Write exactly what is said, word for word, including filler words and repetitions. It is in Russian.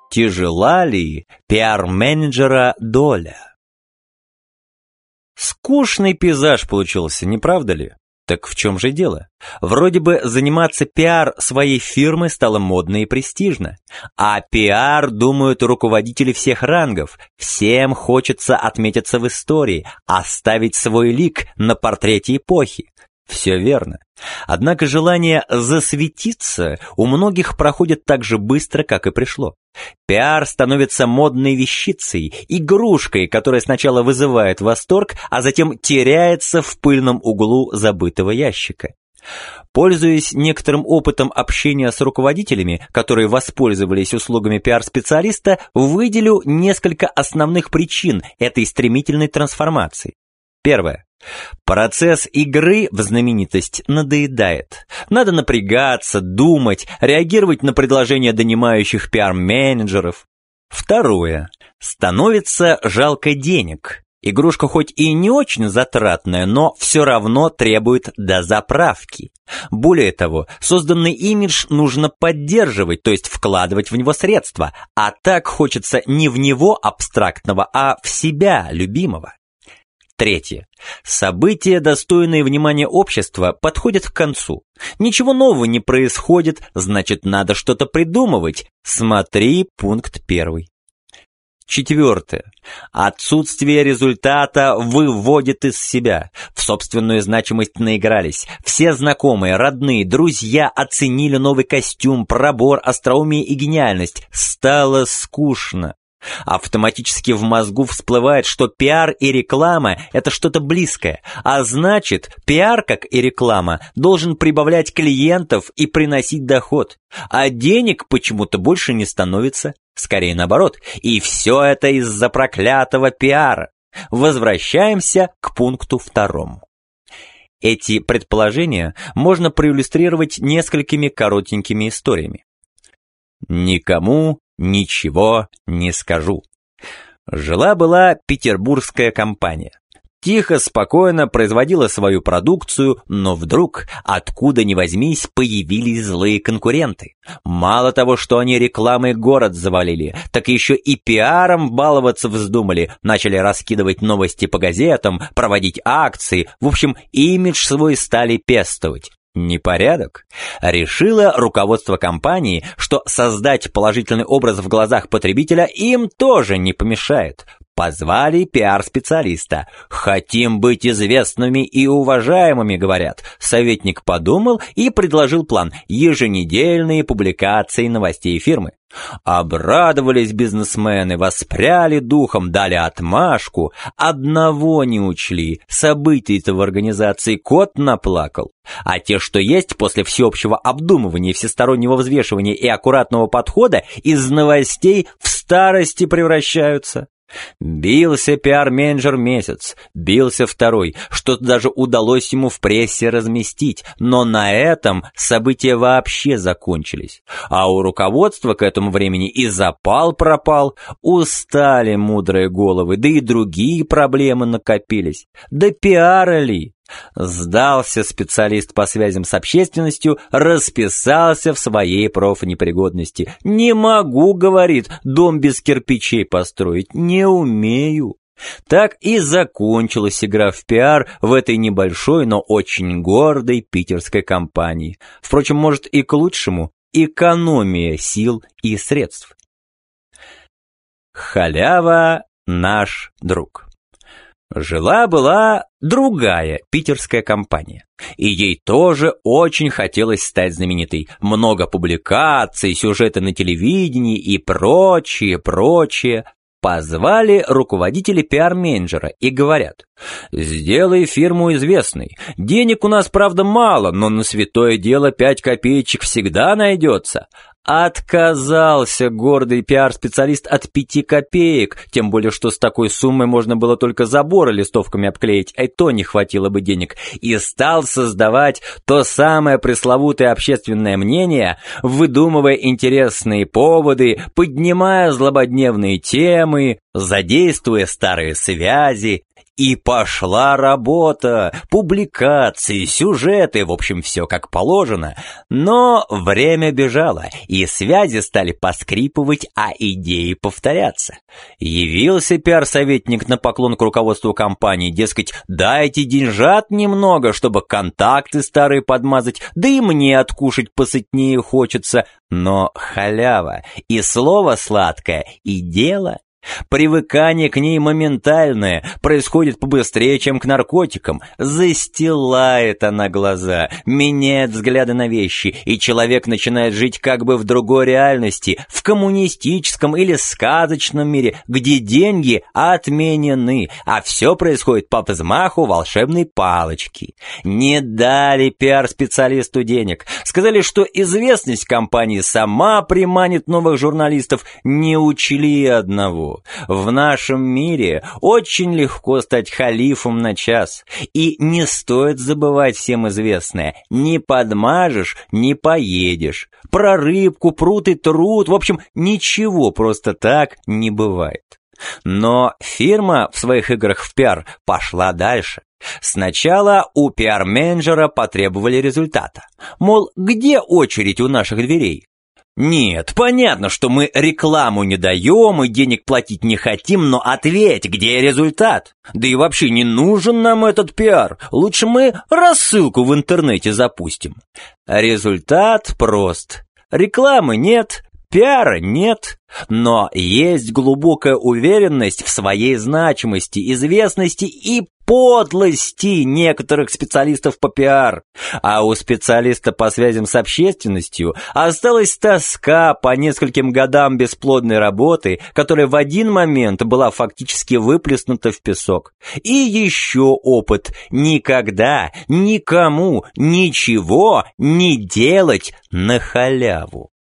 Тяжела ли пиар-менеджера доля? Скучный пейзаж получился, не правда ли? Так в чем же дело? Вроде бы заниматься пиар своей фирмы стало модно и престижно. А пиар думают руководители всех рангов. Всем хочется отметиться в истории, оставить свой лик на портрете эпохи. Все верно. Однако желание засветиться у многих проходит так же быстро, как и пришло. Пиар становится модной вещицей, игрушкой, которая сначала вызывает восторг, а затем теряется в пыльном углу забытого ящика. Пользуясь некоторым опытом общения с руководителями, которые воспользовались услугами пиар-специалиста, выделю несколько основных причин этой стремительной трансформации. Первое. Процесс игры в знаменитость надоедает. Надо напрягаться, думать, реагировать на предложения донимающих пиар-менеджеров. Второе. Становится жалко денег. Игрушка хоть и не очень затратная, но все равно требует дозаправки. Более того, созданный имидж нужно поддерживать, то есть вкладывать в него средства, а так хочется не в него абстрактного, а в себя любимого. Третье. События, достойные внимания общества, подходят к концу. Ничего нового не происходит, значит, надо что-то придумывать. Смотри пункт первый. Четвертое. Отсутствие результата выводит из себя. В собственную значимость наигрались. Все знакомые, родные, друзья оценили новый костюм, пробор, остроумие и гениальность. Стало скучно. Автоматически в мозгу всплывает, что пиар и реклама – это что-то близкое, а значит, пиар, как и реклама, должен прибавлять клиентов и приносить доход, а денег почему-то больше не становится, скорее наоборот, и все это из-за проклятого пиара. Возвращаемся к пункту второму. Эти предположения можно проиллюстрировать несколькими коротенькими историями. Никому ничего не скажу. Жила-была петербургская компания. Тихо, спокойно производила свою продукцию, но вдруг, откуда ни возьмись, появились злые конкуренты. Мало того, что они рекламой город завалили, так еще и пиаром баловаться вздумали, начали раскидывать новости по газетам, проводить акции, в общем, имидж свой стали пестовать. Непорядок. Решило руководство компании, что создать положительный образ в глазах потребителя им тоже не помешает. Позвали пиар-специалиста. «Хотим быть известными и уважаемыми», говорят. Советник подумал и предложил план: еженедельные публикации новостей фирмы. Обрадовались бизнесмены, воспряли духом, дали отмашку. Одного не учли: событий-то в организации кот наплакал. А те, что есть, после всеобщего обдумывания, всестороннего взвешивания и аккуратного подхода, из новостей в старости превращаются. Бился пиар-менеджер месяц, бился второй, что-то даже удалось ему в прессе разместить, но на этом события вообще закончились. А у руководства к этому времени и запал пропал, устали мудрые головы, да и другие проблемы накопились. Да пиара ли? Сдался специалист по связям с общественностью, расписался в своей профнепригодности. «Не могу, — говорит, — дом без кирпичей построить, не умею». Так и закончилась игра в пиар в этой небольшой, но очень гордой питерской компании. Впрочем, может, и к лучшему: экономия сил и средств. Халява — наш друг. Жила-была другая питерская компания, и ей тоже очень хотелось стать знаменитой. Много публикаций, сюжеты на телевидении и прочее, прочее. Позвали руководители пиар-менеджера и говорят: «Сделай фирму известной. Денег у нас, правда, мало, но на святое дело пять копеечек всегда найдется». Отказался гордый пиар-специалист от пяти копеек, тем более что с такой суммой можно было только заборы листовками обклеить, а и то не хватило бы денег, и стал создавать то самое пресловутое общественное мнение, выдумывая интересные поводы, поднимая злободневные темы, задействуя старые связи. И пошла работа, публикации, сюжеты, в общем, все как положено. Но время бежало, и связи стали поскрипывать, а идеи повторяться. Явился пиар-советник на поклон к руководству компании, дескать, дайте деньжат немного, чтобы контакты старые подмазать, да и мне откушать посытнее хочется. Но халява, и слово сладкое, и дело. Привыкание к ней моментальное, происходит побыстрее, чем к наркотикам. Застилает она глаза, меняет взгляды на вещи, и человек начинает жить как бы в другой реальности, в коммунистическом или сказочном мире, где деньги отменены, а все происходит по взмаху волшебной палочки. Не дали пиар-специалисту денег, сказали, что известность компании сама приманит новых журналистов, не учли одного. В нашем мире очень легко стать халифом на час, и не стоит забывать всем известное: не подмажешь, не поедешь. Про рыбку, пруд и труд, в общем, ничего просто так не бывает. Но фирма в своих играх в пиар пошла дальше. Сначала у пиар-менеджера потребовали результата. Мол, где очередь у наших дверей? Нет, понятно, что мы рекламу не даем и денег платить не хотим, но ответь, где результат? Да и вообще не нужен нам этот пиар, лучше мы рассылку в интернете запустим. Результат прост. Рекламы нет, пиара нет, но есть глубокая уверенность в своей значимости, известности и подлости некоторых специалистов по пиар. А у специалиста по связям с общественностью осталась тоска по нескольким годам бесплодной работы, которая в один момент была фактически выплеснута в песок. И еще опыт: никогда никому ничего не делать на халяву.